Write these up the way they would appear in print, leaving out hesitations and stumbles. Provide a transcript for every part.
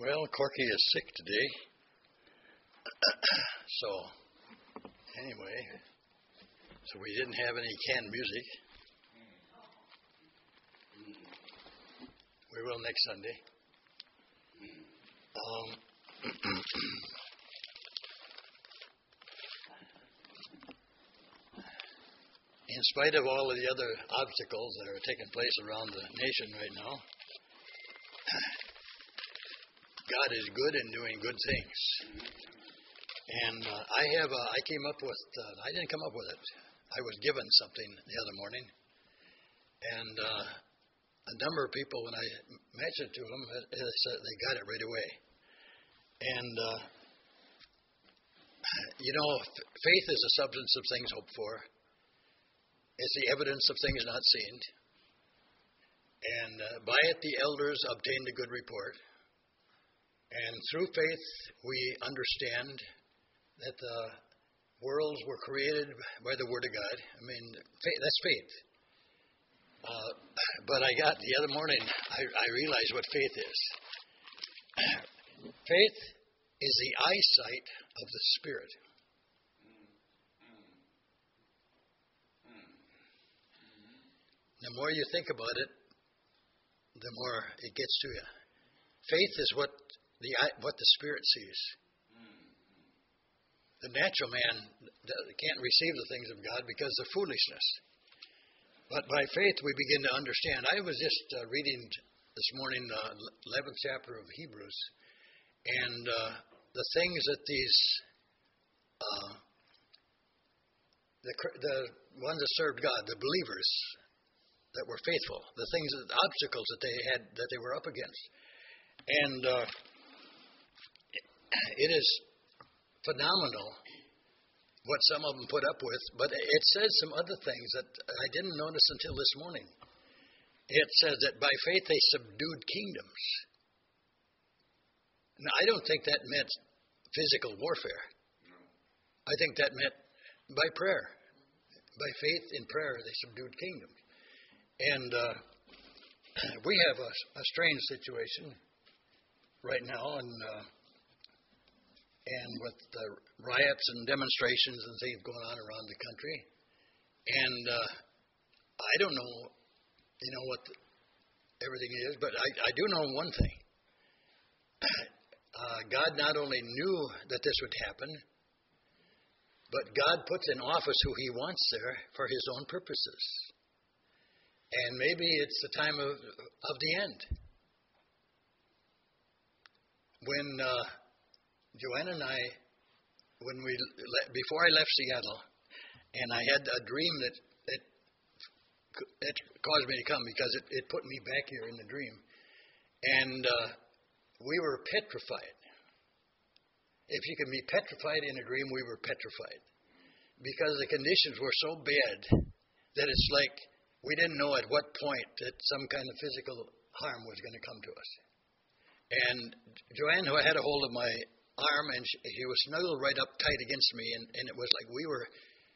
Well, Corky is sick today. So, anyway, we didn't have any canned music. We will next Sunday. In spite of all of the other obstacles that are taking place around the nation right now, God is good and doing good things. And I came up with, I didn't come up with it. I was given something the other morning. And a number of people, when I mentioned it to them, said they got it right away. And, faith is the substance of things hoped for. It's the evidence of things not seen. And by it the elders obtained a good report. And through faith we understand that the worlds were created by the Word of God. I mean, that's faith. But the other morning, I realized what faith is. Faith is the eyesight of the Spirit. The more you think about it, the more it gets to you. Faith is what the Spirit sees. The natural man can't receive the things of God because of foolishness. But by faith we begin to understand. I was just reading this morning the 11th chapter of Hebrews, and the things that these the ones that served God, the believers that were faithful, the obstacles that they were up against. And it is phenomenal what some of them put up with, but it says some other things that I didn't notice until this morning. It says that by faith they subdued kingdoms. Now, I don't think that meant physical warfare. I think that meant by prayer. By faith in prayer, they subdued kingdoms. And we have a strange situation right now, and with the riots and demonstrations and things going on around the country. And I don't know, what everything is, but I do know one thing. God not only knew that this would happen, but God puts in office who He wants there for His own purposes. And maybe it's the time of the end. When Joanne and I, before I left Seattle, and I had a dream that caused me to come because it put me back here in the dream. And we were petrified. If you can be petrified in a dream, we were petrified. Because the conditions were so bad that it's like we didn't know at what point that some kind of physical harm was going to come to us. And Joanne, who had a hold of my arm, and she was snuggled right up tight against me, and it was like we were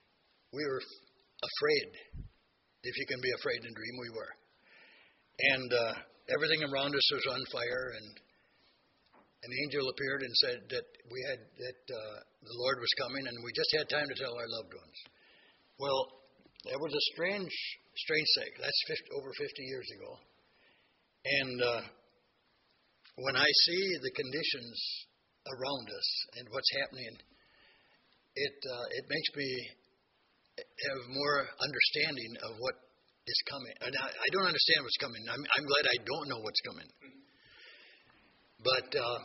afraid. If you can be afraid in a dream, we were. And everything around us was on fire, and an angel appeared and said that the Lord was coming, and we just had time to tell our loved ones. Well, it was a strange thing. That's over 50 years ago. And when I see the conditions around us and what's happening, it makes me have more understanding of what is coming. And I don't understand what's coming. I'm glad I don't know what's coming. But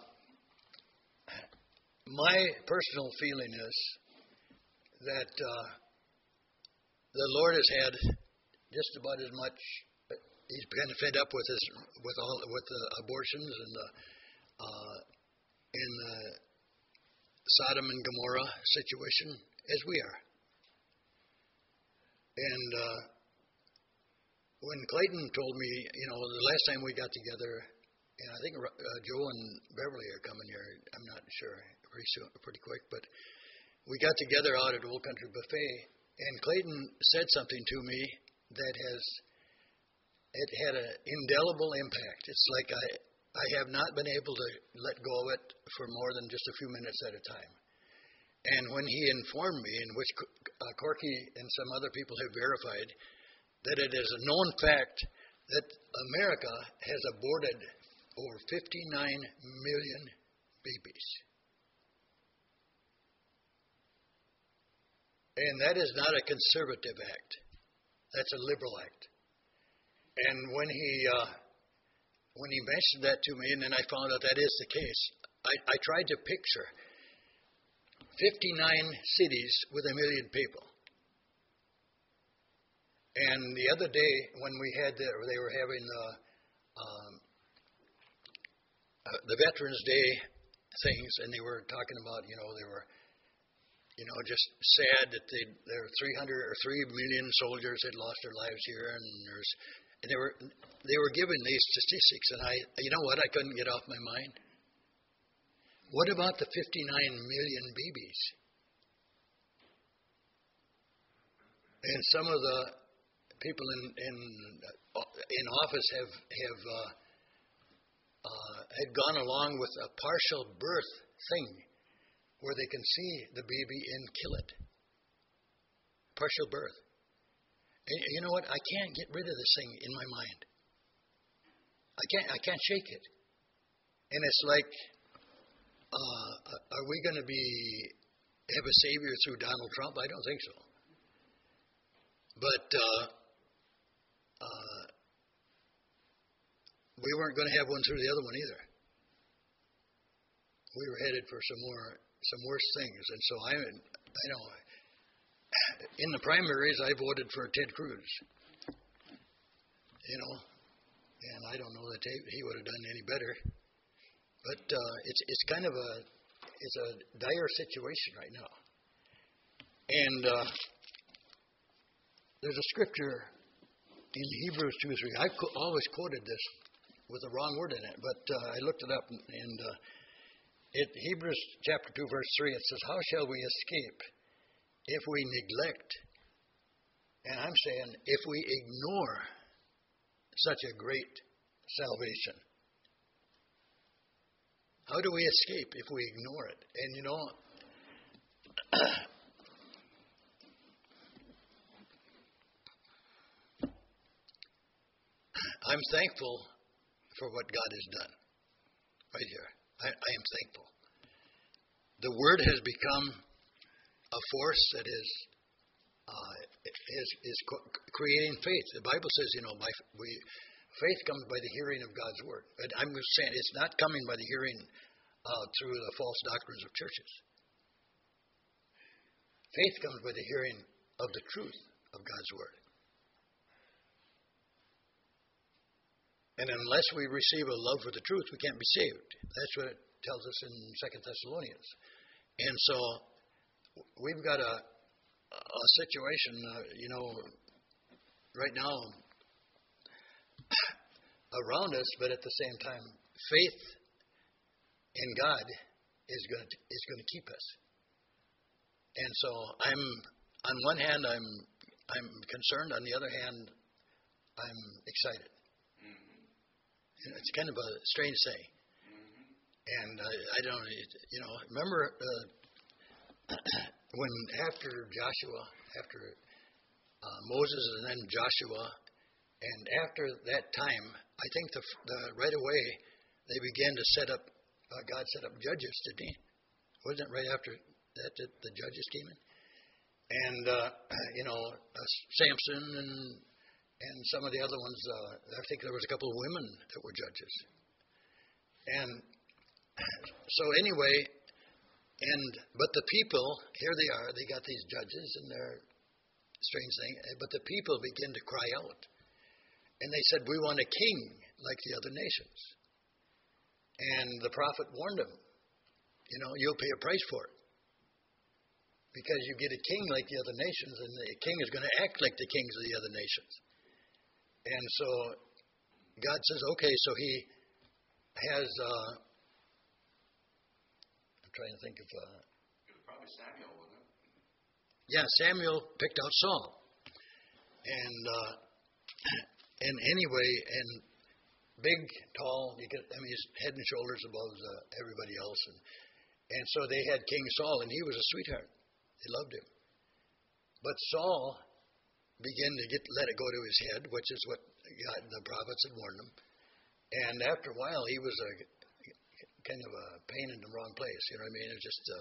my personal feeling is that the Lord has had just about as much. He's kind of fed up with the abortions and in the Sodom and Gomorrah situation as we are. And when Clayton told me, the last time we got together, and I think Joe and Beverly are coming here. I'm not sure, pretty quick, but we got together out at Old Country Buffet, and Clayton said something to me that had an indelible impact. It's like I have not been able to let go of it for more than just a few minutes at a time. And when he informed me, in which Corky and some other people have verified, that it is a known fact that America has aborted over 59 million babies. And that is not a conservative act. That's a liberal act. And when he mentioned that to me, and then I found out that is the case, I tried to picture 59 cities with 1 million people. And the other day when we had they were having the Veterans Day things, and they were talking about, they were, just sad that there were 300 or 3 million soldiers had lost their lives here, and they were giving these statistics, and I couldn't get off my mind. What about the 59 million babies? And some of the people in office had gone along with a partial birth thing, where they can see the baby and kill it. Partial birth. And you know what? I can't get rid of this thing in my mind. I can't shake it. And it's like, are we going to have a savior through Donald Trump? I don't think so. But we weren't going to have one through the other one either. We were headed for some worse things, and so I know. In the primaries, I voted for Ted Cruz. And I don't know that he would have done any better. But it's kind of it's a dire situation right now. And there's a scripture in Hebrews 2:3. I've always quoted this with the wrong word in it, but I looked it up, and Hebrews chapter 2, verse 3, it says, "How shall we escape if we neglect," and I'm saying if we ignore such a great salvation? How do we escape if we ignore it? And I'm thankful for what God has done right here. I am thankful. The Word has become a force that is creating faith. The Bible says, faith comes by the hearing of God's Word. And I'm just saying, it's not coming by the hearing through the false doctrines of churches. Faith comes by the hearing of the truth of God's Word. And unless we receive a love for the truth, we can't be saved. That's what it tells us in 2 Thessalonians. And so we've got a situation, right now around us, but at the same time, faith in God is going to keep us. And so on one hand, I'm concerned. On the other hand, I'm excited. It's kind of a strange thing. And I don't, remember when after Moses and then Joshua, and after that time, I think right away they began to set up, God set up judges, didn't he? Wasn't it right after that the judges came in? And, Samson and some of the other ones, I think there was a couple of women that were judges. And so anyway, but the people, here they are, they got these judges and they're strange thing, but the people begin to cry out. And they said, we want a king like the other nations. And the prophet warned them, you'll pay a price for it. Because you get a king like the other nations, and the king is going to act like the kings of the other nations. And so God says, okay, so he has, I'm trying to think of... it was probably Samuel, wasn't it? Yeah, Samuel picked out Saul. And anyway, and big, tall. He's head and shoulders above everybody else, and so they had King Saul, and he was a sweetheart. They loved him. But Saul began to let it go to his head, which is what God, the prophets had warned him. And after a while, he was a kind of a pain in the wrong place. You know what I mean? It's just,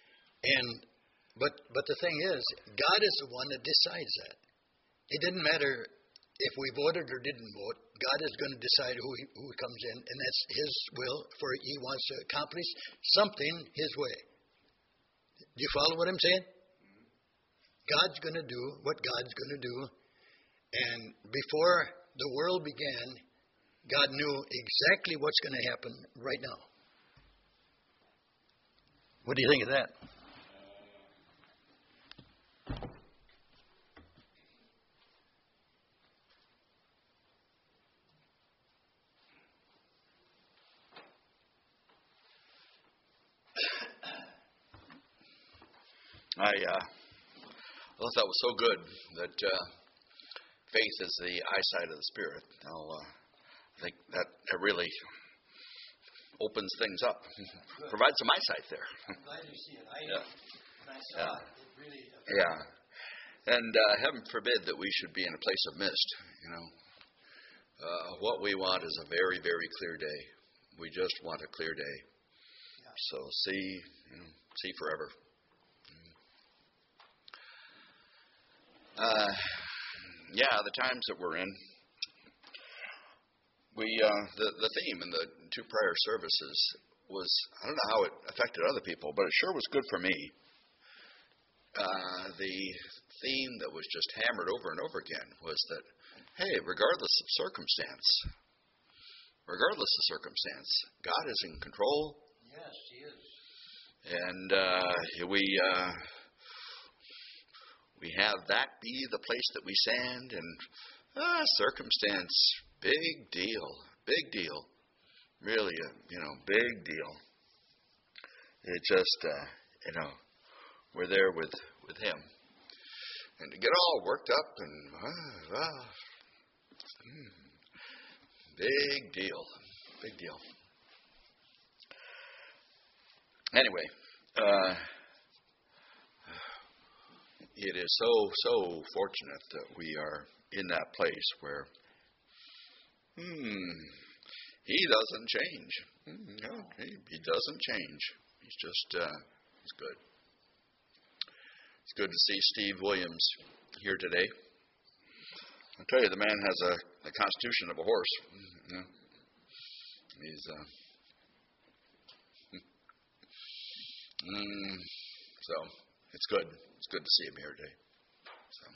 but the thing is, God is the one that decides that. It didn't matter if we voted or didn't vote. God is going to decide who comes in, and that's His will. For He wants to accomplish something His way. Do you follow what I'm saying? God's going to do what God's going to do, and before the world began, God knew exactly what's going to happen right now. What do you think of that? I thought that was so good that faith is the eyesight of the Spirit. Now, I think that really opens things up, provides some eyesight there. I'm glad you see it. I know. When I saw it, it really affected Yeah. And heaven forbid that we should be in a place of mist, you know. What we want is a very, very clear day. We just want a clear day. Yeah. So see forever. The times that we're in. The theme in the two prior services was, I don't know how it affected other people, but it sure was good for me. The theme that was just hammered over and over again was that, hey, regardless of circumstance, God is in control. Yes, He is. And we have that be the place that we stand, and circumstance, big deal, really, big deal. It just, we're there with Him, and to get all worked up and big deal. Anyway. It is so fortunate that we are in that place where He doesn't change. No, he doesn't change. He's just He's good. It's good to see Steve Williams here today. I'll tell you, the man has the constitution of a horse. He's so it's good. It's good to see him here today. So.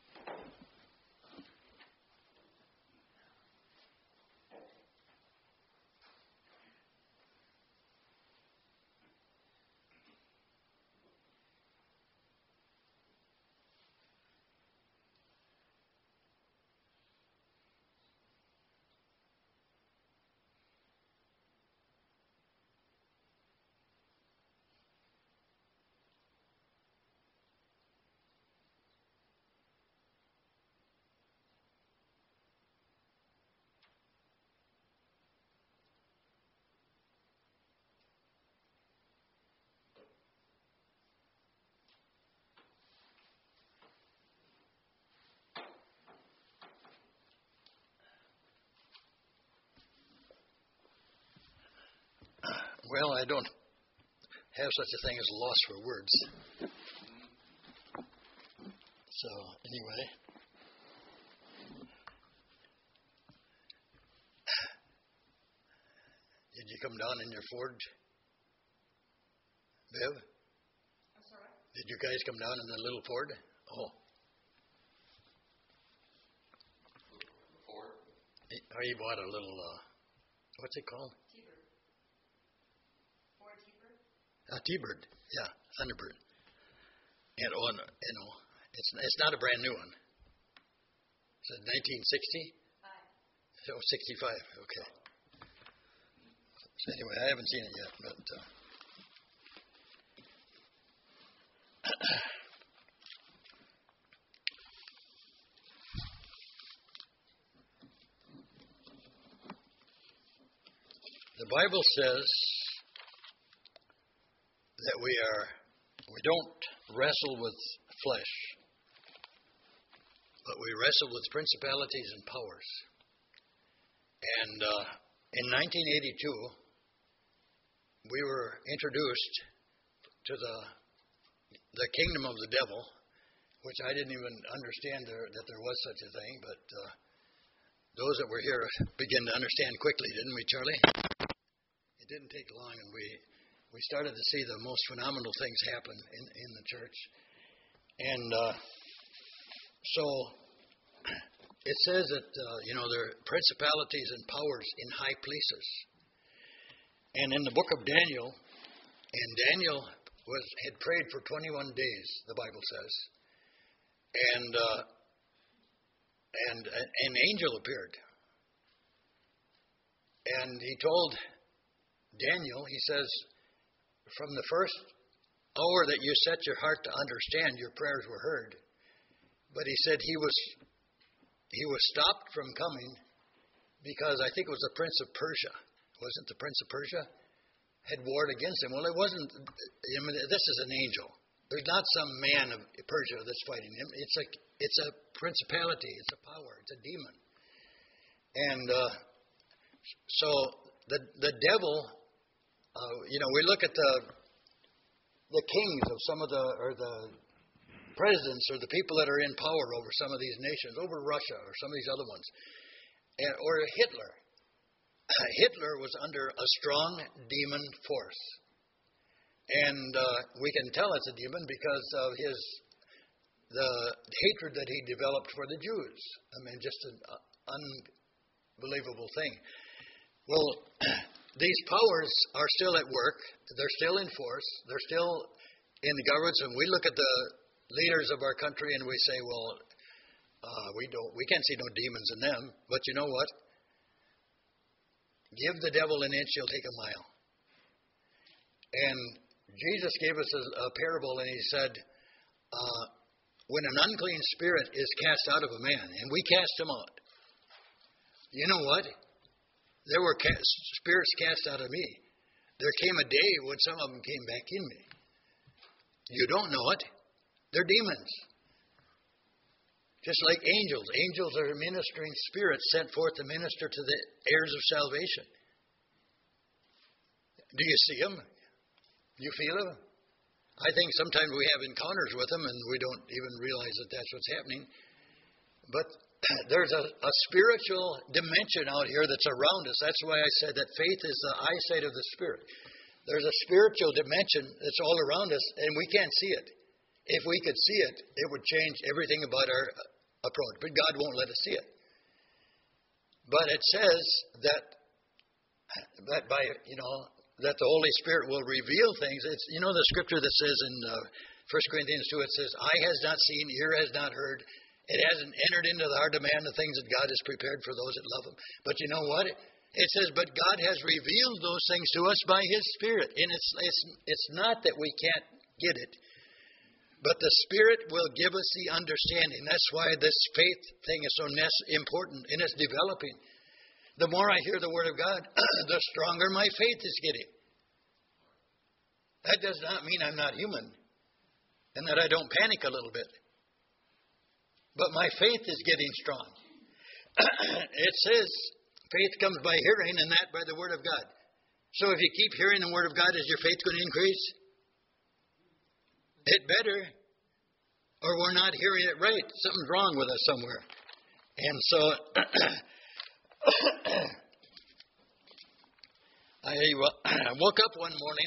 Well, I don't have such a thing as a loss for words. So, anyway. Did you come down in your Ford, Bev? I'm sorry? Did you guys come down in the little Ford? Oh. Ford? Or you bought a little, what's it called? T-Bird. Ford T-Bird? A T-Bird, yeah, Thunderbird. And it's not a brand new one. Is it 1960? 5. Oh, 65. Okay. So anyway, I haven't seen it yet, but The Bible says that we don't wrestle with flesh, but we wrestle with principalities and powers. And in 1982, we were introduced to the kingdom of the devil, which I didn't even understand that there was such a thing, but those that were here began to understand quickly, didn't we, Charlie? It didn't take long, and we started to see the most phenomenal things happen in the church. And so it says that, there are principalities and powers in high places. And in the book of Daniel, and Daniel had prayed for 21 days, the Bible says, and an angel appeared. And he told Daniel, he says, from the first hour that you set your heart to understand, your prayers were heard. But he said he was stopped from coming because I think it was the Prince of Persia. Wasn't the Prince of Persia? Had warred against him. Well, it wasn't. I mean, this is an angel. There's not some man of Persia that's fighting him. It's a principality. It's a power. It's a demon. And so the devil, we look at the kings of some of the presidents or the people that are in power over some of these nations, over Russia or some of these other ones, or Hitler. Hitler was under a strong demon force. And we can tell it's a demon because of the hatred that he developed for the Jews. I mean, just an unbelievable thing. Well, these powers are still at work. They're still in force. They're still in the governments. And we look at the leaders of our country and we say, well, we can't see no demons in them. But you know what? Give the devil an inch, he'll take a mile. And Jesus gave us a parable, and he said, when an unclean spirit is cast out of a man, and we cast him out, you know what? There were spirits cast out of me. There came a day when some of them came back in me. You don't know it. They're demons. Just like angels. Angels are ministering spirits sent forth to minister to the heirs of salvation. Do you see them? You feel them? I think sometimes we have encounters with them and we don't even realize that that's what's happening. But there's a spiritual dimension out here that's around us. That's why I said that faith is the eyesight of the Spirit. There's a spiritual dimension that's all around us and we can't see it. If we could see it, it would change everything about our approach. But God won't let us see it. But it says that by, that the Holy Spirit will reveal things. It's, the scripture that says in 1 Corinthians 2, it says, eye has not seen, ear has not heard. It hasn't entered into our demand the things that God has prepared for those that love Him. But you know what? It says, but God has revealed those things to us by His Spirit. And it's not that we can't get it. But the Spirit will give us the understanding. That's why this faith thing is so important, and it's developing. The more I hear the Word of God, the stronger my faith is getting. That does not mean I'm not human, and that I don't panic a little bit. But my faith is getting strong. It says, faith comes by hearing, and that by the Word of God. So if you keep hearing the Word of God, is your faith going to increase? It better, or we're not hearing it right. Something's wrong with us somewhere. And so I woke up one morning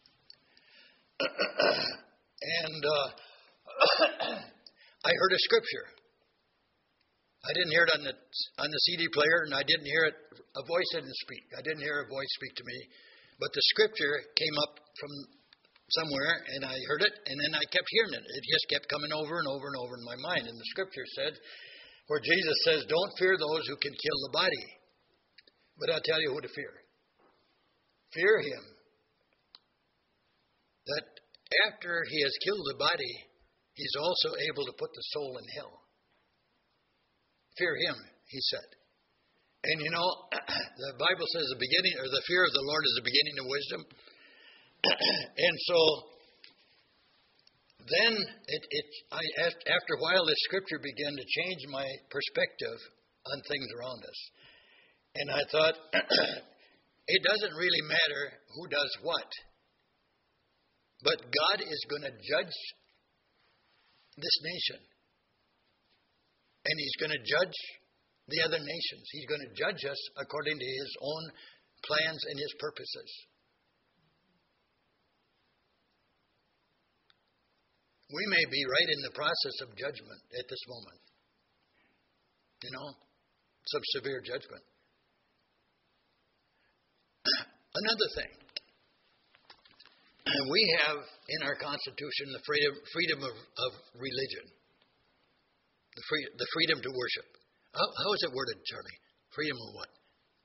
and I heard a scripture. I didn't hear it on the CD player, and I didn't hear it. A voice didn't speak. I didn't hear a voice speak to me, but the scripture came up from somewhere, and I heard it, and then I kept hearing it. It just kept coming over and over and over in my mind. And the scripture said, where Jesus says, don't fear those who can kill the body, but I'll tell you who to fear. Fear Him, that after He has killed the body, He's also able to put the soul in hell. Fear Him, He said. And you know, the Bible says the beginning, or the fear of the Lord is the beginning of wisdom. And so then after a while, this scripture began to change my perspective on things around us. And I thought, it doesn't really matter who does what, but God is going to judge this nation. And He's going to judge the other nations. He's going to judge us according to His own plans and His purposes. We may be right in the process of judgment at this moment. You know, some severe judgment. Another thing. We have in our Constitution the freedom of religion. The freedom to worship. How is it worded, Charlie? Freedom of what?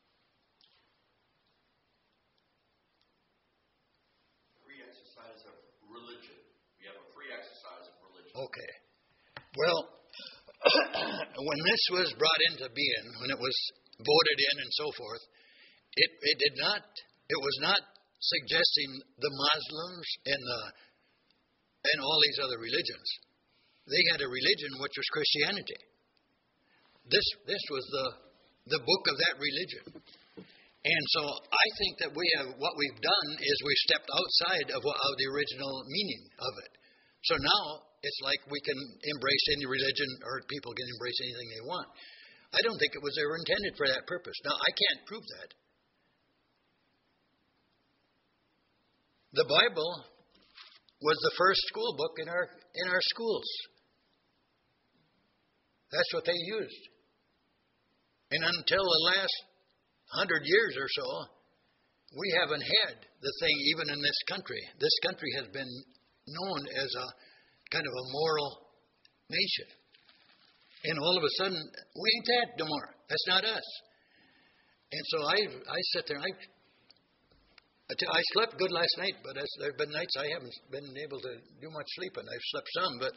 Free exercise of religion. We have a free exercise of religion. Okay. Well, when this was brought into being, when it was voted in and so forth, it was not suggesting the Muslims and all these other religions. They had a religion which was Christianity. This was the book of that religion. And so I think that what we've done is we've stepped outside of the original meaning of it. So now it's like we can embrace any religion, or people can embrace anything they want. I don't think it was ever intended for that purpose. Now, I can't prove that. The Bible was the first school book in our schools. That's what they used. And until the last 100 years or so, we haven't had the thing even in this country. This country has been known as a kind of a moral nation. And all of a sudden, we ain't that no more. That's not us. And so I sit there, I slept good last night, but there have been nights I haven't been able to do much sleeping. I've slept some, but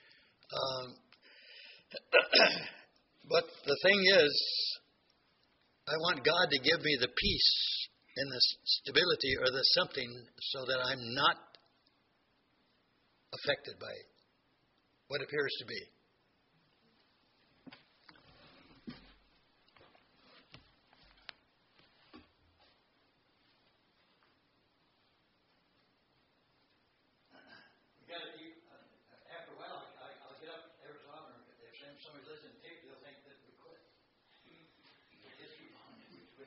but the thing is, I want God to give me the peace and the stability or the something so that I'm not affected by what appears to be. After a while, I'll get up every so often. If somebody's listening to tape, they'll think that we quit. Just keep on.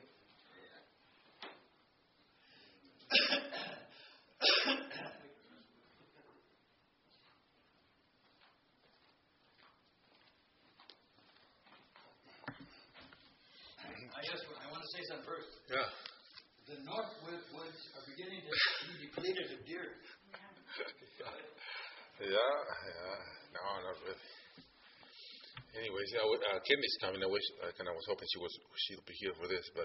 I want to say something first. Yeah. The Northwood woods are beginning to be depleted of deer. Yeah. No, not really. Anyways, Kenny's coming. I was hoping she'll be here for this, but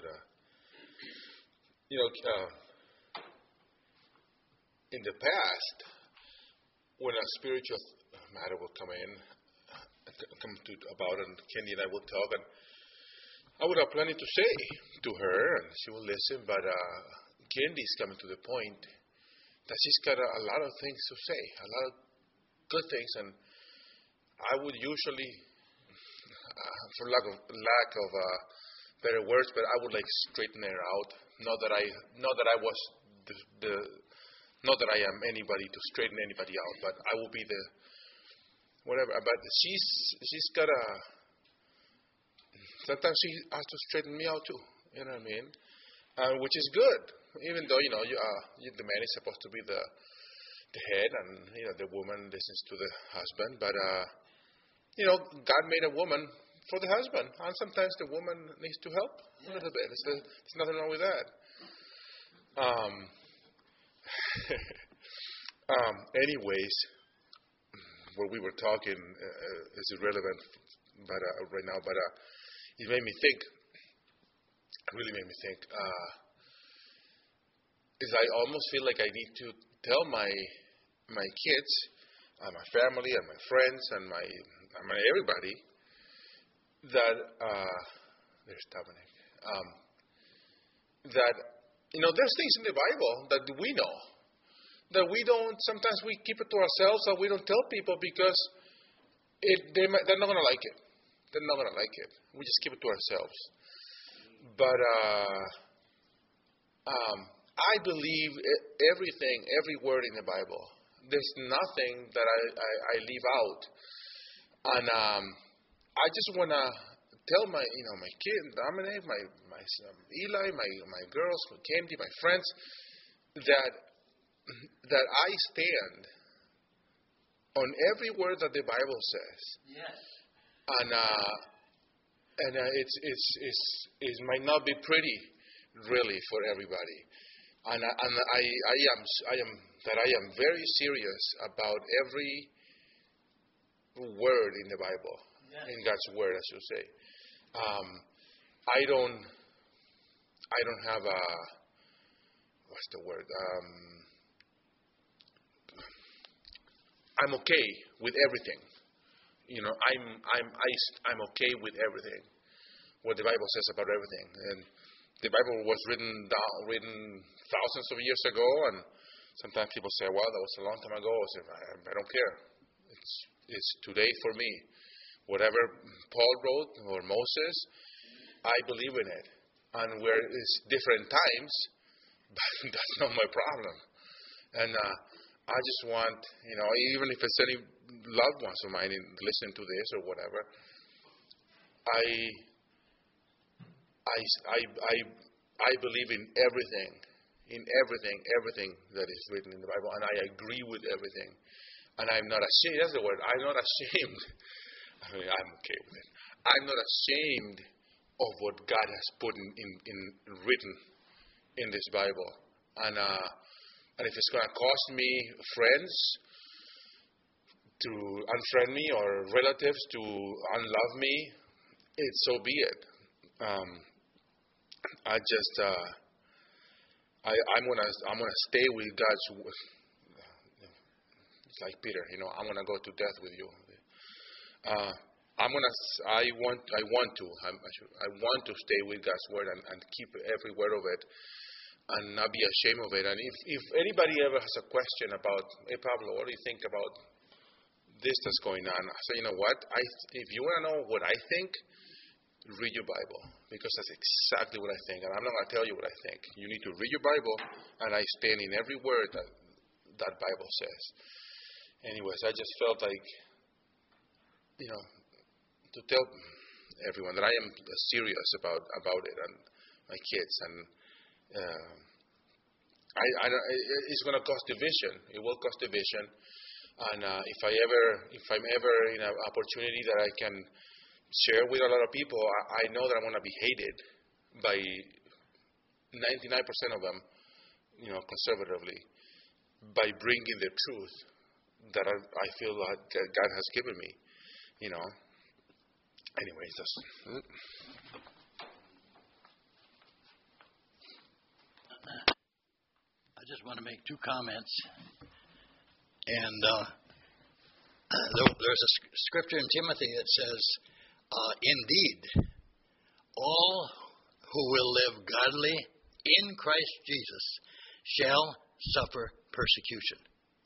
in the past, when a spiritual matter would come about, and Kenny and I would talk, and I would have plenty to say to her, and she will listen. But Kenny's coming to the point that she's got a lot of things to say, a lot of good things, and I would usually, for lack of better words, but I would like straighten her out. Not that I am anybody to straighten anybody out, but I will be the whatever. But she's got a. Sometimes she has to straighten me out too. You know what I mean? Which is good, even though the man is supposed to be the head, and the woman listens to the husband. But God made a woman for the husband, and sometimes the woman needs to help a little bit. There's nothing wrong with that. Anyways, what we were talking is irrelevant, but right now. But it made me think. It really made me think. Is I almost feel like I need to tell my kids, and my family, and my friends, and my everybody that there's Dominic. that, there's things in the Bible that we know, that we don't, sometimes we keep it to ourselves, or we don't tell people because they're not going to like it. They're not going to like it. We just keep it to ourselves. But I believe everything, every word in the Bible. There's nothing that I leave out. And I just want to tell my kid, Dominic, my son, Eli, my girls, Candy, my friends, that I stand on every word that the Bible says. Yes. And it might not be pretty, really, for everybody. And I am very serious about every word in the Bible, in God's word, I should say. I don't have a, what's the word? I'm okay with everything. I'm okay with everything. What the Bible says about everything. And the Bible was written thousands of years ago, and sometimes people say, well, that was a long time ago. I say, I don't care. It's today for me. Whatever Paul wrote or Moses, I believe in it. And where it's different times, but that's not my problem. And I just want, even if it's any loved ones of mine listening to this or whatever, I believe in everything that is written in the Bible, and I agree with everything. And I'm not ashamed. That's the word. I'm not ashamed. I mean, I'm okay with it. I'm not ashamed of what God has put in written in this Bible. And if it's going to cost me friends to unfriend me or relatives to unlove me, so be it. I'm gonna stay with God's. It's like Peter, I'm gonna go to death with you. I want to stay with God's word and keep every word of it, and not be ashamed of it. And if anybody ever has a question about, hey Pablo, what do you think about this that's going on? I say, you know what? If you want to know what I think, read your Bible, because that's exactly what I think. And I'm not going to tell you what I think. You need to read your Bible, and I stand in every word that Bible says. Anyways, I just felt like, to tell everyone that I am serious about it, and my kids, and it's going to cause division. It will cause division, and if I'm ever in an opportunity that I can share with a lot of people, I know that I'm going to be hated by 99% of them, conservatively, by bringing the truth that I feel that God has given me, Anyways, that's. I just want to make two comments. And there's a scripture in Timothy that says, indeed, all who will live godly in Christ Jesus shall suffer persecution.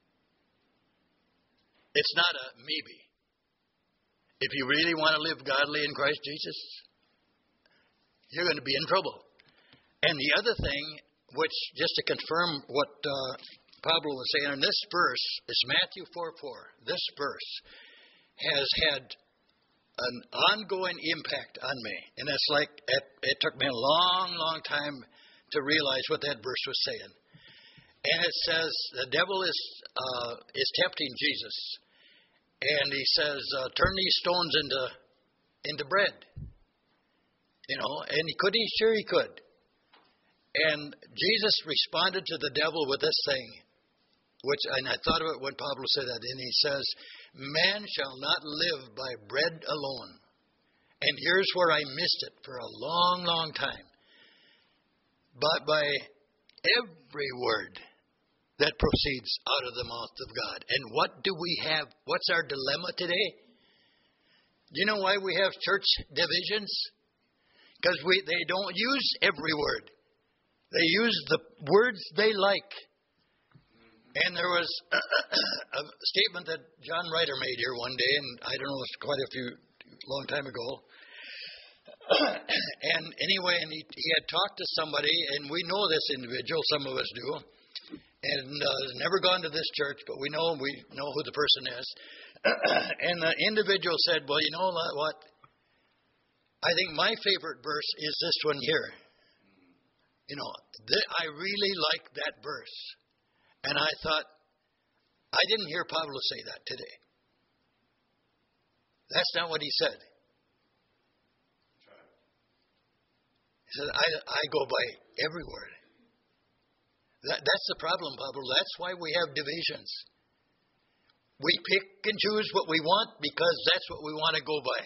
It's not a maybe. If you really want to live godly in Christ Jesus, you're going to be in trouble. And the other thing, which just to confirm what Pablo was saying in this verse, is Matthew 4:4. This verse has had an ongoing impact on me. And it's like it took me a long, long time to realize what that verse was saying. And it says the devil is tempting Jesus. And he says, turn these stones into bread. And could he? Sure he could. And Jesus responded to the devil with this thing, and I thought of it when Pablo said that, and he says, man shall not live by bread alone. And here's where I missed it for a long, long time. But by every word that proceeds out of the mouth of God. And what do we have? What's our dilemma today? Do you know why we have church divisions? Because they don't use every word. They use the words they like. And there was a statement that John Ryder made here one day, and I don't know, it's quite long time ago. And anyway, he had talked to somebody, and we know this individual, some of us do, and never gone to this church, but we know who the person is. And the individual said, well, you know what? I think my favorite verse is this one here. You know, I really like that verse. And I thought, I didn't hear Pablo say that today. That's not what he said. He said, I go by every word. That's the problem, Pablo. That's why we have divisions. We pick and choose what we want because that's what we want to go by.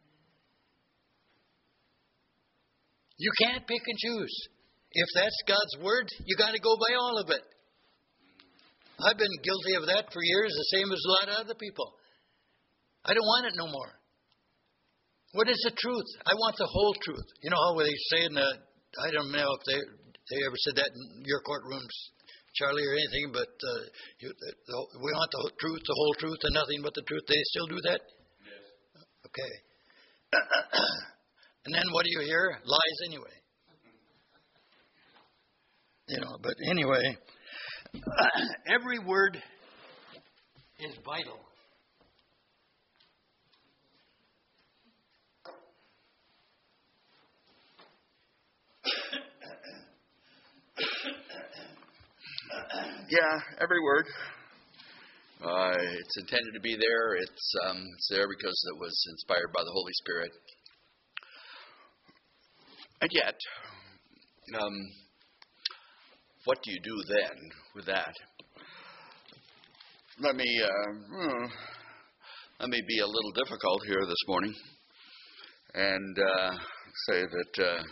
You can't pick and choose. If that's God's word, you got to go by all of it. I've been guilty of that for years, the same as a lot of other people. I don't want it no more. What is the truth? I want the whole truth. You know how they say I don't know if they ever said that in your courtrooms, Charlie, or anything, but we want the truth, the whole truth, and nothing but the truth. They still do that? Yes. Okay. And then what do you hear? Lies anyway. You know, but anyway, every word is vital. Yeah, every word. It's intended to be there. It's there because it was inspired by the Holy Spirit. And yet, what do you do then with that? Let me be a little difficult here this morning and say that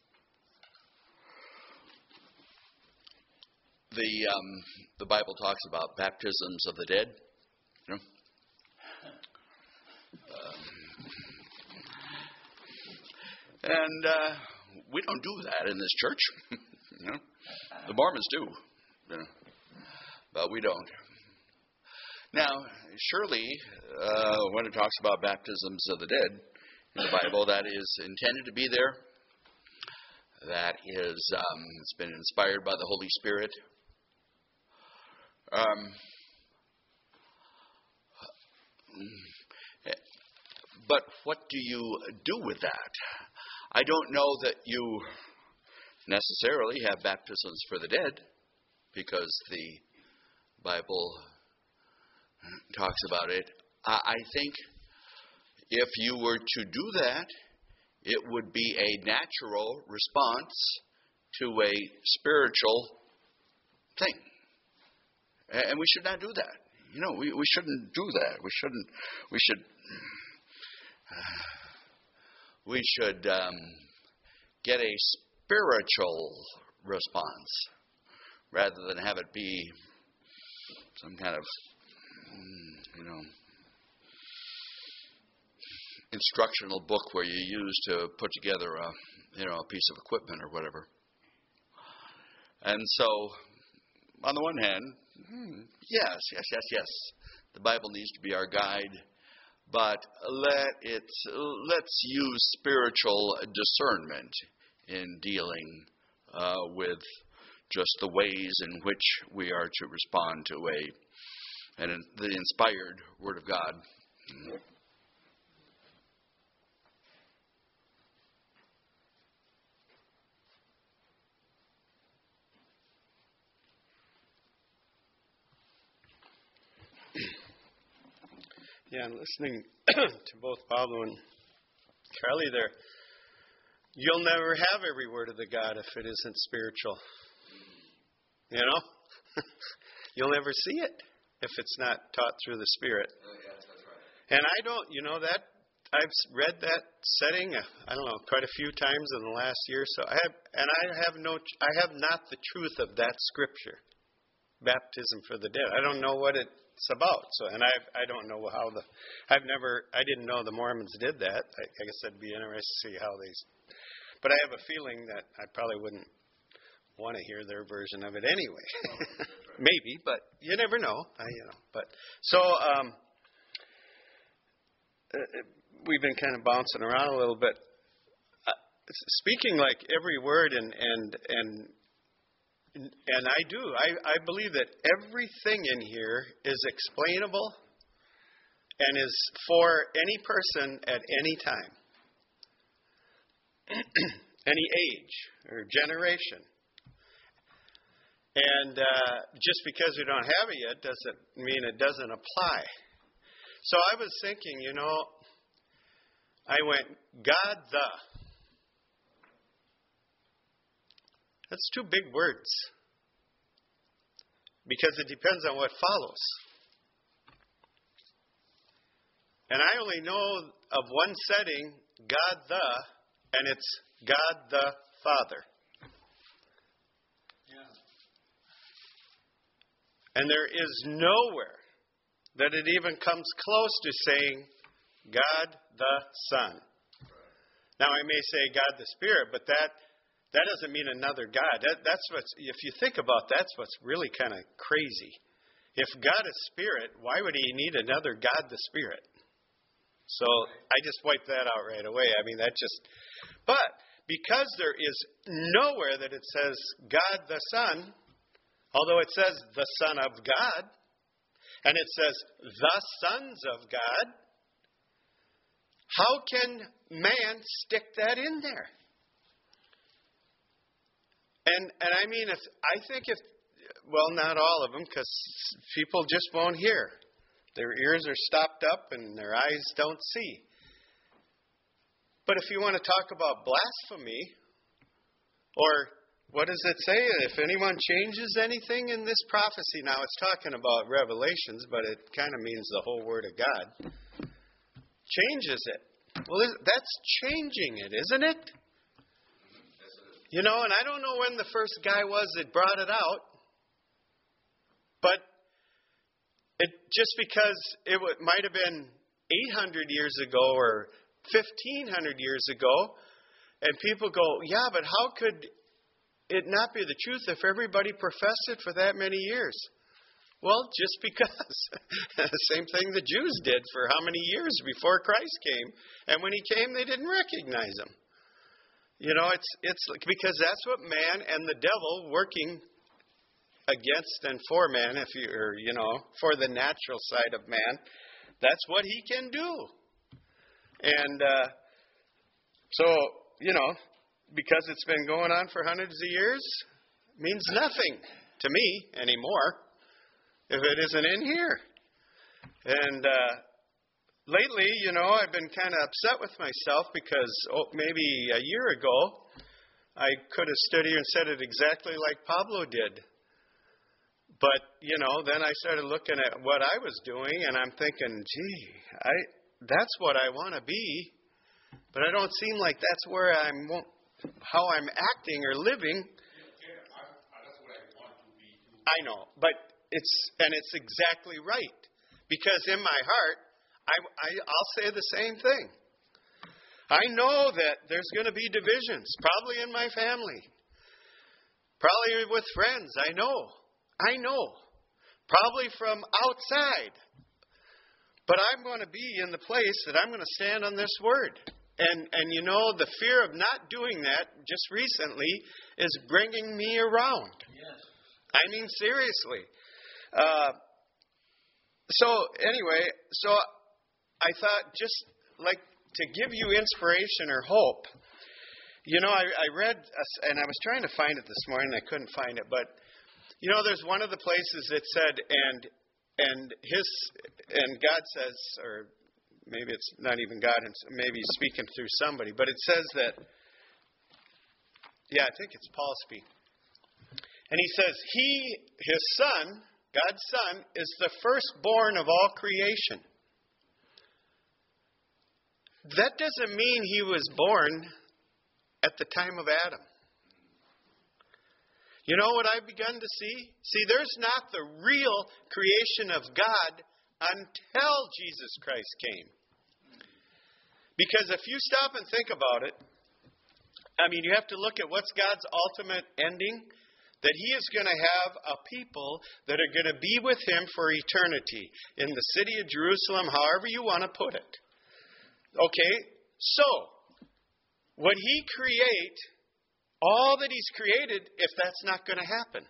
the Bible talks about baptisms of the dead. You know? And we don't do that in this church. You know? The Mormons do, you know, but we don't. Now, surely, when it talks about baptisms of the dead in the Bible, that is intended to be there. That is, it's been inspired by the Holy Spirit. But what do you do with that? I don't know that you necessarily have baptisms for the dead, because the Bible talks about it. I think if you were to do that, it would be a natural response to a spiritual thing. And we should not do that. You know, we shouldn't do that. We should get a spiritual response rather than have it be some kind of, instructional book where you use to put together a piece of equipment or whatever. And so, on the one hand, yes, the Bible needs to be our guide, but let's use spiritual discernment in dealing with just the ways in which we are to respond to the inspired Word of God. Yeah, and listening to both Pablo and Charlie there, you'll never have every word of the God if it isn't spiritual. You know? You'll never see it if it's not taught through the Spirit. Oh, yes, that's right. And I don't, that I've read that setting, quite a few times in the last year. So I have not the truth of that scripture, baptism for the dead. I don't know what it's about. So, and I don't know how I didn't know the Mormons did that. I guess I'd be interested to see how they But I have a feeling that I probably wouldn't want to hear their version of it anyway. Maybe, but you never know. But so we've been kind of bouncing around a little bit. Speaking like every word, and I believe that everything in here is explainable and is for any person at any time, any age or generation. And just because we don't have it yet doesn't mean it doesn't apply. So I was thinking, I went, God the. That's two big words. Because it depends on what follows. And I only know of one setting, God the, and it's God the Father. And there is nowhere that it even comes close to saying God the Son. Now I may say God the Spirit, but that doesn't mean another God. That's what's, if you think about that's what's really kind of crazy. If God is Spirit, why would He need another God the Spirit? So I just wiped that out right away. I mean, but because there is nowhere that it says God the Son, although it says the Son of God, and it says the sons of God, how can man stick that in there? And I mean, not all of them, because people just won't hear. Their ears are stopped up and their eyes don't see. But if you want to talk about blasphemy, or what does it say? If anyone changes anything in this prophecy, now it's talking about Revelations, but it kind of means the whole Word of God. Changes it. Well, that's changing it, isn't it? And I don't know when the first guy was that brought it out, but it just because it might have been 800 years ago or 1,500 years ago, and people go, yeah, but how could it not be the truth if everybody professed it for that many years? Well, just because. The same thing the Jews did for how many years before Christ came, and when He came, they didn't recognize Him. It's because that's what man and the devil working against and for man, for the natural side of man, that's what he can do. And so, because it's been going on for hundreds of years, means nothing to me anymore if it isn't in here. And lately, I've been kind of upset with myself because maybe a year ago, I could have stood here and said it exactly like Pablo did. But, then I started looking at what I was doing, and I'm thinking, that's what I want to be. But I don't seem like that's where how I'm acting or living. That's what I want to be. I know, but it's exactly right. Because in my heart, I'll say the same thing. I know that there's going to be divisions, probably in my family, probably with friends. I know. Probably from outside. But I'm going to be in the place that I'm going to stand on this word. And the fear of not doing that just recently is bringing me around. Yes. I mean, seriously. So I thought, just like to give you inspiration or hope. I read, and I was trying to find it this morning, I couldn't find it, but there's one of the places that said, and God says, or maybe it's not even God, maybe He's speaking through somebody, but it says that, I think it's Paul speaking. And he says, His Son, God's Son, is the firstborn of all creation. That doesn't mean He was born at the time of Adam. You know what I've begun to see? See, there's not the real creation of God until Jesus Christ came. Because if you stop and think about it, you have to look at what's God's ultimate ending. That He is going to have a people that are going to be with Him for eternity in the city of Jerusalem, however you want to put it. Okay, so would He create all that He's created if that's not going to happen?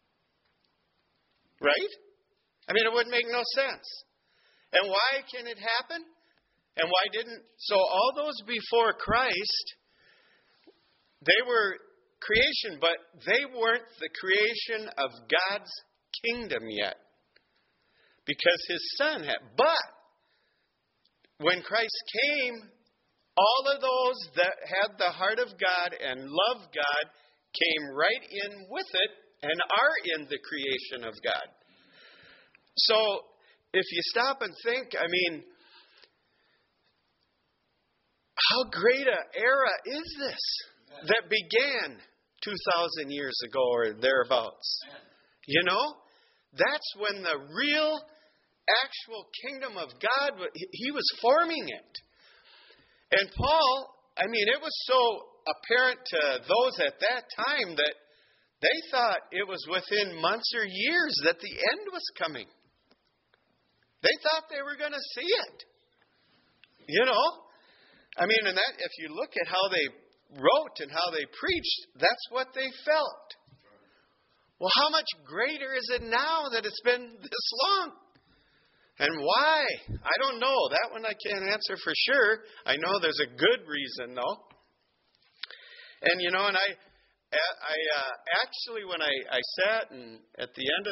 Right? It would make no sense. And why can it happen? And why didn't? So all those before Christ, they were creation, but they weren't the creation of God's kingdom yet. Because His Son had. But when Christ came, all of those that had the heart of God and loved God came right in with it and are in the creation of God. So if you stop and think, how great an era is this that began 2,000 years ago or thereabouts? That's when the real, actual kingdom of God, He was forming it. And Paul, it was so apparent to those at that time that they thought it was within months or years that the end was coming. They thought they were going to see it. And that, if you look at how they wrote and how they preached, that's what they felt. Well, how much greater is it now that it's been this long? And why? I don't know. That one I can't answer for sure. I know there's a good reason, though. And, I actually, when I sat and at the end of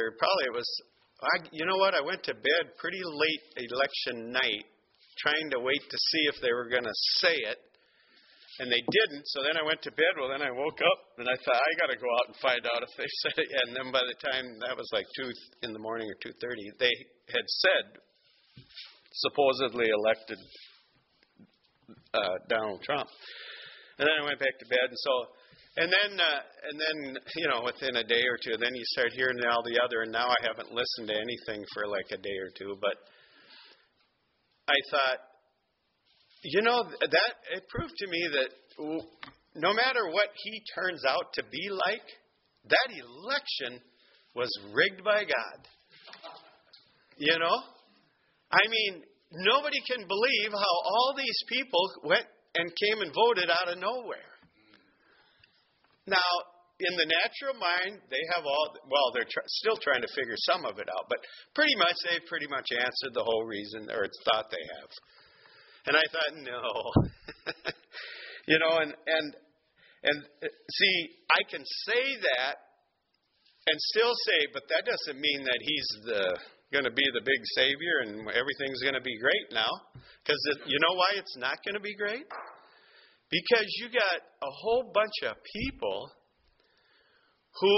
I went to bed pretty late election night trying to wait to see if they were going to say it. And they didn't, so then I went to bed. Well, then I woke up, and I thought, I got to go out and find out if they said it. And then by the time, that was like 2 in the morning or 2:30, they had said, supposedly elected Donald Trump. And then I went back to bed, and then within a day or two, then you start hearing all the other, and now I haven't listened to anything for like a day or two, but I thought, that it proved to me that no matter what he turns out to be like, that election was rigged by God. Nobody can believe how all these people went and came and voted out of nowhere. Now, in the natural mind, they have they're still trying to figure some of it out, but they've pretty much answered the whole reason, or it's thought they have. And I thought, no. And see, I can say that and still say, but that doesn't mean that he's going to be the big savior and everything's going to be great now. Because you know why it's not going to be great? Because you got a whole bunch of people who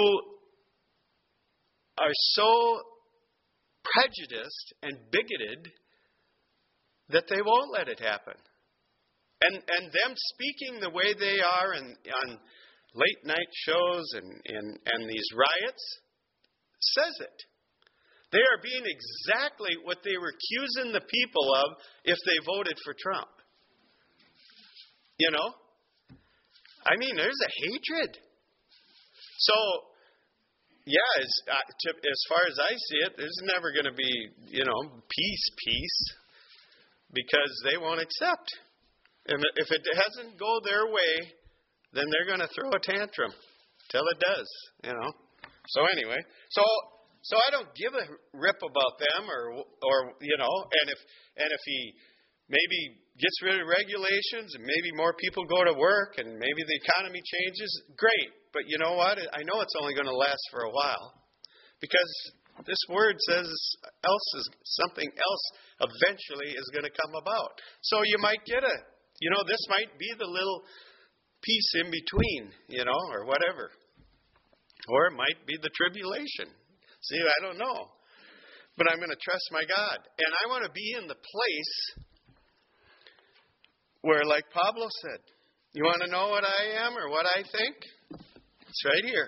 are so prejudiced and bigoted that they won't let it happen. And them speaking the way they are on late night shows and these riots says it. They are being exactly what they were accusing the people of if they voted for Trump. There's a hatred. So, as far as I see it, there's never going to be, peace, because they won't accept. And if it doesn't go their way, then they're going to throw a tantrum till it does, So anyway, so I don't give a rip about them or and if he maybe gets rid of regulations and maybe more people go to work and maybe the economy changes, great. But you know what? I know it's only going to last for a while because this word says something else eventually is going to come about. So you might get this might be the little piece in between, or whatever. Or it might be the tribulation. See, I don't know. But I'm going to trust my God. And I want to be in the place where, like Pablo said, you want to know what I am or what I think? It's right here.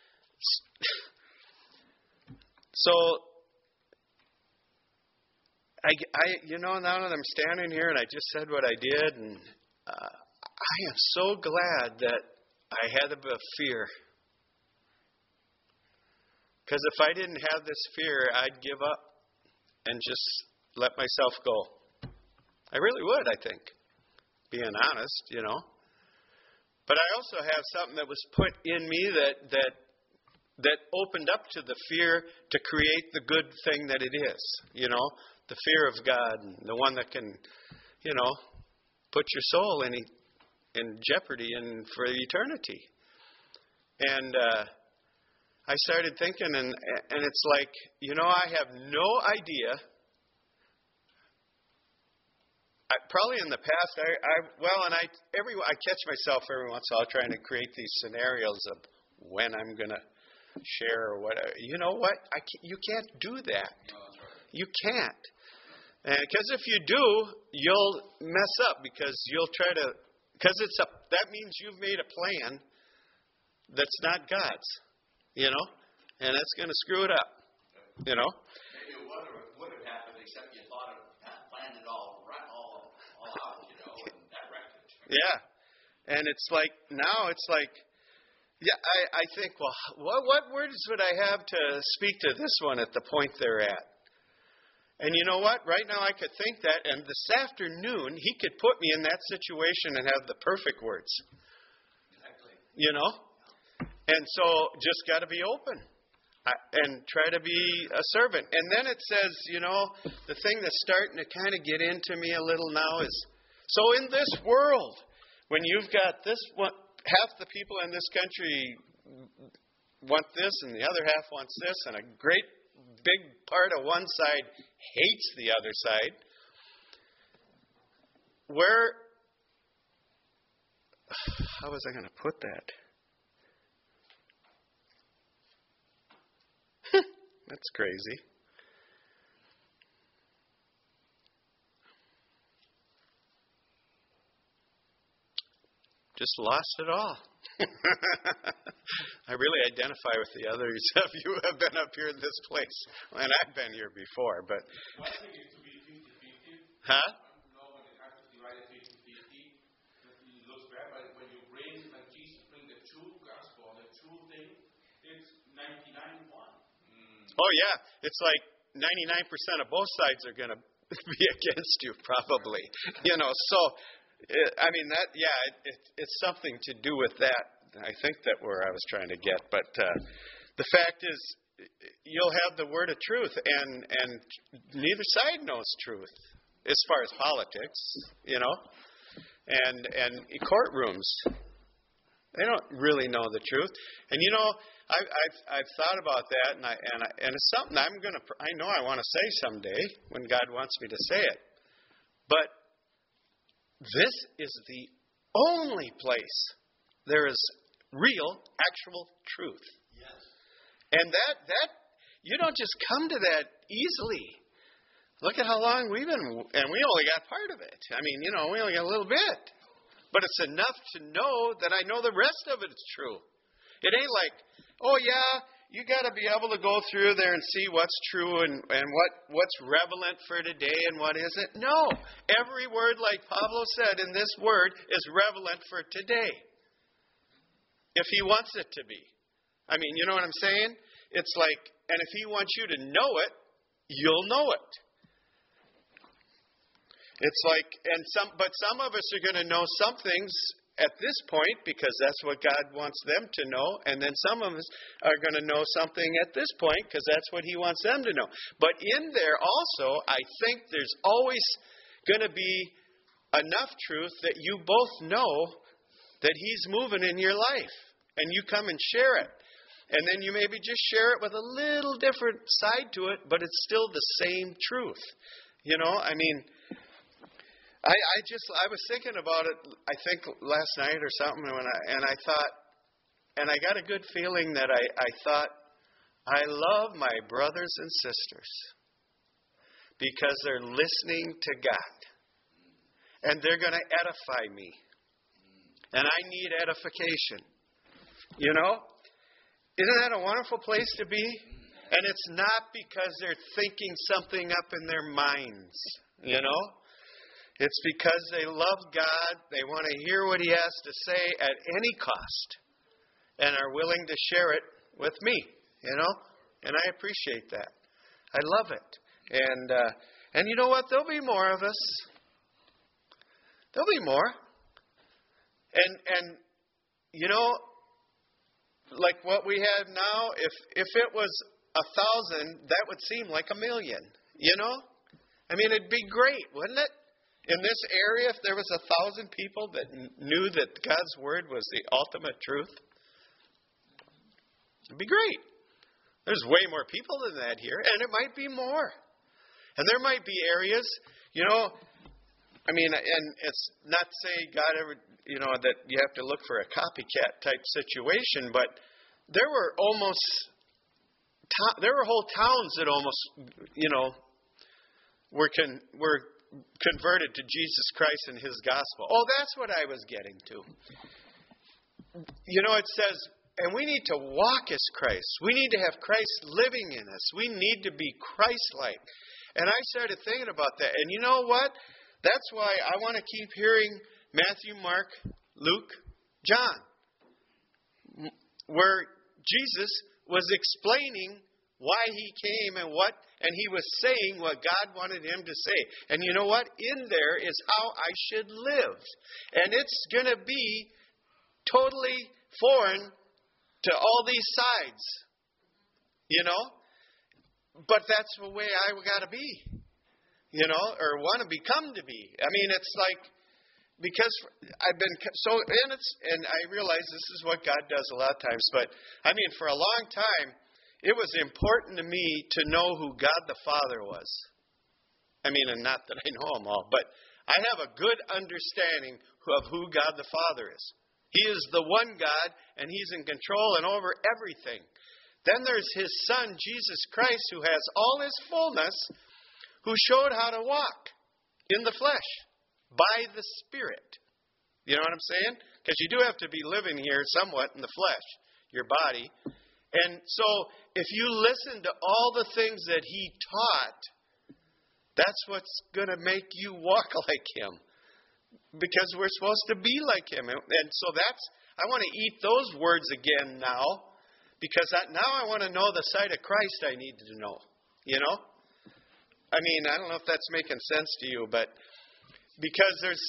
So now that I'm standing here and I just said what I did, and I am so glad that I had a bit of fear. Because if I didn't have this fear, I'd give up and just let myself go. I really would, I think, being honest, But I also have something that was put in me that opened up to the fear to create the good thing that it is, the fear of God, and the one that can, put your soul in jeopardy and for eternity. And I started thinking, and it's like, I have no idea. Probably in the past, I catch myself every once in a while trying to create these scenarios of when I'm going to share or whatever. You know what? You can't do that. You can't. Because if you do, you'll mess up because you'll try to. Because that means you've made a plan that's not God's, and that's going to screw it up, Maybe it would have happened, except you thought of planned it all out, and that wrecked it. Yeah, and it's like now it's like, I think, well, what words would I have to speak to this one at the point they're at? And you know what? Right now I could think that, and this afternoon he could put me in that situation and have the perfect words. Exactly. And so just got to be open and try to be a servant. And then it says, the thing that's starting to kind of get into me a little now is, so in this world, when you've got this one, half the people in this country want this and the other half wants this, and a great big part of one side hates the other side. How was I going to put that? That's crazy. Just lost it all. I really identify with the others of you who have been up here in this place. And I've been here before, but... One thing is to be 50-50. Huh? When it has to divide it 50-50, it looks bad, but when you bring, like Jesus bring the true gospel, the true thing, it's 99-1. Oh, yeah. It's like 99% of both sides are going to be against you, probably. So... it's something to do with that. I think that where I was trying to get. But the fact is, you'll have the word of truth, and neither side knows truth as far as politics, and courtrooms. They don't really know the truth. And I've thought about that, and it's something I know I want to say someday when God wants me to say it. But this is the only place there is real, actual truth. Yes. And that you don't just come to that easily. Look at how long we've been, and we only got part of it. We only got a little bit. But it's enough to know that I know the rest of it is true. It ain't like, oh yeah, you got to be able to go through there and see what's true and what's relevant for today and what isn't. No. Every word, like Pablo said in this word, is relevant for today. If he wants it to be. You know what I'm saying? It's like, and if he wants you to know it, you'll know it. It's like, but some of us are going to know some things at this point because that's what God wants them to know, and then some of us are going to know something at this point because that's what He wants them to know. But in there also, I think there's always going to be enough truth that you both know that He's moving in your life, and you come and share it. And then you maybe just share it with a little different side to it, but it's still the same truth. I was thinking about it, I think last night or something, and I thought, and I got a good feeling that I thought, I love my brothers and sisters because they're listening to God. And they're going to edify me. And I need edification. Isn't that a wonderful place to be? And it's not because they're thinking something up in their minds, you know. It's because they love God, they want to hear what He has to say at any cost, and are willing to share it with me, you know. And I appreciate that. I love it. And you know what? There'll be more of us. There'll be more. And you know, like what we have now, if it was 1,000, that would seem like 1,000,000. You know? I mean, it'd be great, wouldn't it? In this area, if there was 1,000 people that knew that God's Word was the ultimate truth, it'd be great. There's way more people than that here, and it might be more. And there might be areas, you know, I mean, and it's not to say God ever, you know, that you have to look for a copycat type situation, but there were whole towns that almost, you know, were converted to Jesus Christ and His gospel. Oh, that's what I was getting to. You know, it says, and we need to walk as Christ. We need to have Christ living in us. We need to be Christ-like. And I started thinking about that. And you know what? That's why I want to keep hearing Matthew, Mark, Luke, John, where Jesus was explaining why He came and He was saying what God wanted Him to say. And you know what? In there is how I should live. And it's going to be totally foreign to all these sides, you know. But that's the way I got to be, you know, or want to become to be. I mean, it's like, because I've been so, and I realize this is what God does a lot of times, but I mean, for a long time, it was important to me to know who God the Father was. I mean, and not that I know Him all, but I have a good understanding of who God the Father is. He is the one God, and He's in control and over everything. Then there's His Son, Jesus Christ, who has all His fullness, who showed how to walk in the flesh by the Spirit. You know what I'm saying? Because you do have to be living here somewhat in the flesh, your body. And so if you listen to all the things that He taught, that's what's going to make you walk like Him. Because we're supposed to be like Him. And so I want to eat those words again now. Because now I want to know the side of Christ I need to know. You know? I mean, I don't know if that's making sense to you, but because there's,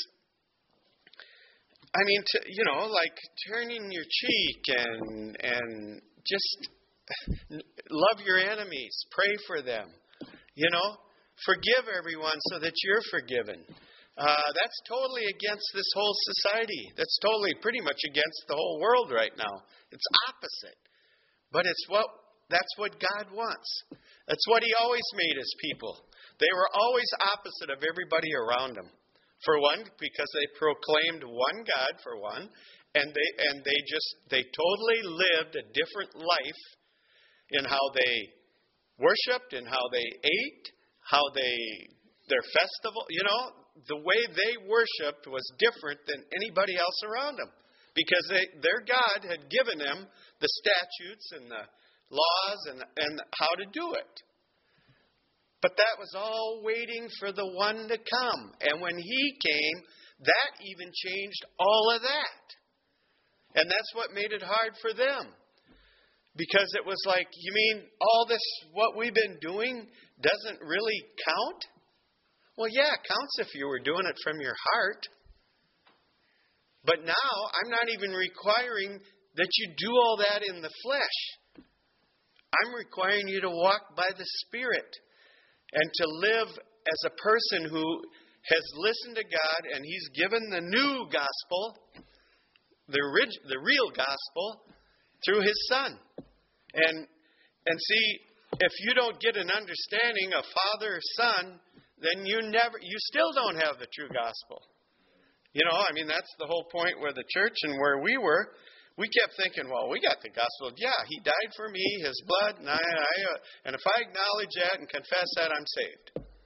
I mean, you know, like turning your cheek and just love your enemies, pray for them, you know, forgive everyone so that you're forgiven. That's totally against this whole society. That's totally pretty much against the whole world right now. It's opposite. But that's what God wants. That's what He always made His people. They were always opposite of everybody around them. For one, because they proclaimed one God, for one, and they totally lived a different life in how they worshipped and how they ate, their festival, you know, the way they worshipped was different than anybody else around them. Because their God had given them the statutes and the laws and how to do it. But that was all waiting for the one to come. And when He came, that even changed all of that. And that's what made it hard for them. Because it was like, you mean all this, what we've been doing, doesn't really count? Well, yeah, it counts if you were doing it from your heart. But now, I'm not even requiring that you do all that in the flesh. I'm requiring you to walk by the Spirit and to live as a person who has listened to God and He's given the new gospel, the real gospel, through His Son. And see, if you don't get an understanding of Father or Son, then you still don't have the true gospel. You know, I mean, that's the whole point where the church and where we were. We kept thinking, well, we got the gospel. Yeah, He died for me, His blood, and if I acknowledge that and confess that, I'm saved.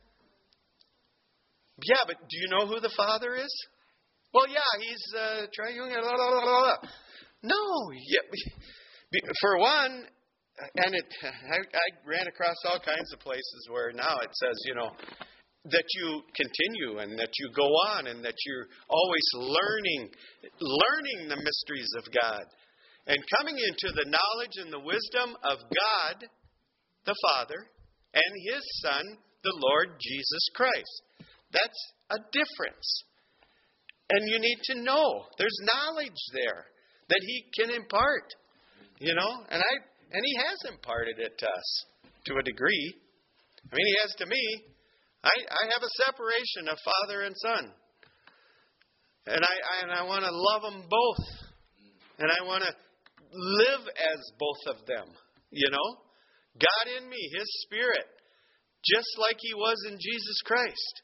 Yeah, but do you know who the Father is? Well, yeah, He's triune. No, yeah, for one, and I ran across all kinds of places where now it says, that you continue and that you go on and that you're always learning the mysteries of God and coming into the knowledge and the wisdom of God, the Father, and His Son, the Lord Jesus Christ. That's a difference. And you need to know. There's knowledge there that He can impart. And He has imparted it to us to a degree. I mean, He has to me. I have a separation of Father and Son. And I want to love them both. And I want to live as both of them. God in me, His Spirit, just like He was in Jesus Christ.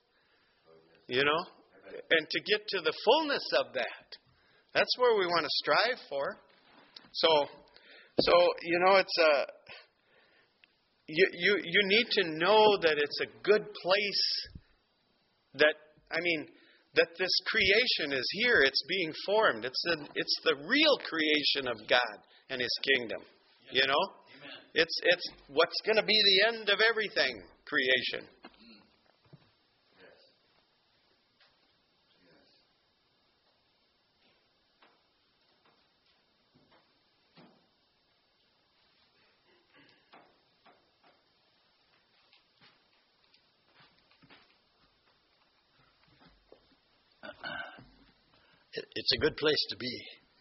And to get to the fullness of that. That's where we want to strive for. So it's you need to know that it's a good place that this creation is here. It's being formed. It's the real creation of God and His kingdom. It's what's going to be the end of everything, creation. It's a good place to be.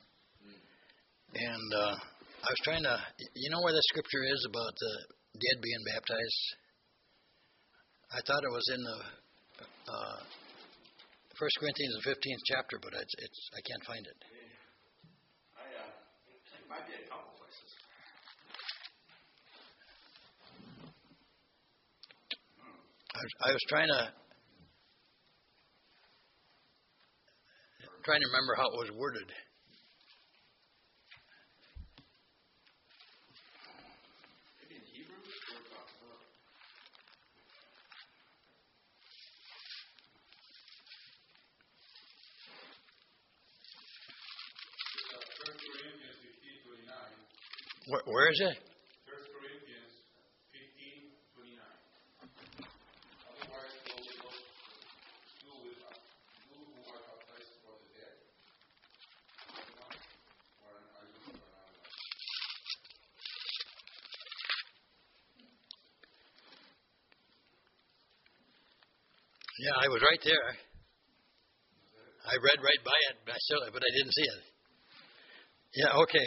And I was trying to, where the scripture is about the dead being baptized? I thought it was in the 1 Corinthians, the 15th chapter, but I can't find it. It might be a couple places. I was trying to remember how it was worded. Maybe in Hebrews or talks about. Where is it? 1 Corinthians 15:29. Otherwise, you who are baptized for the dead. Yeah, I was right there. I read right by it, but I didn't see it. Yeah, okay.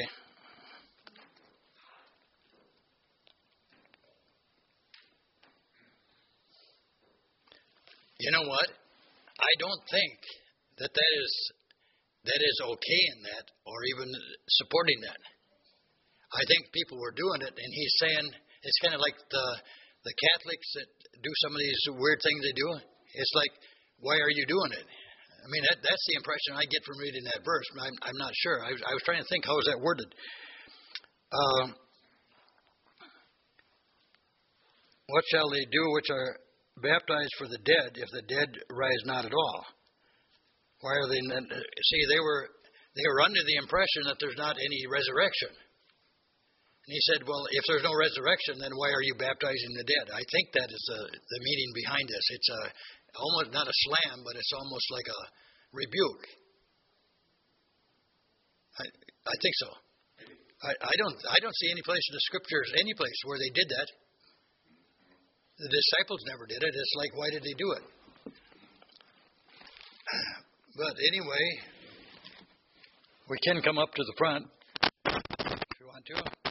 You know what? I don't think that is okay in that, or even supporting that. I think people were doing it, and he's saying it's kind of like the Catholics that do some of these weird things they do. It's like, why are you doing it? I mean, that's the impression I get from reading that verse. I'm not sure. I was trying to think, how is that worded? What shall they do which are baptized for the dead, if the dead rise not at all? Why are they? See, they were under the impression that there's not any resurrection. And he said, well, if there's no resurrection, then why are you baptizing the dead? I think that is the meaning behind this. It's almost not a slam, but it's almost like a rebuke. I think so. I don't see any place in the scriptures, any place where they did that. The disciples never did it. It's like, why did they do it? But anyway, we can come up to the front if you want to.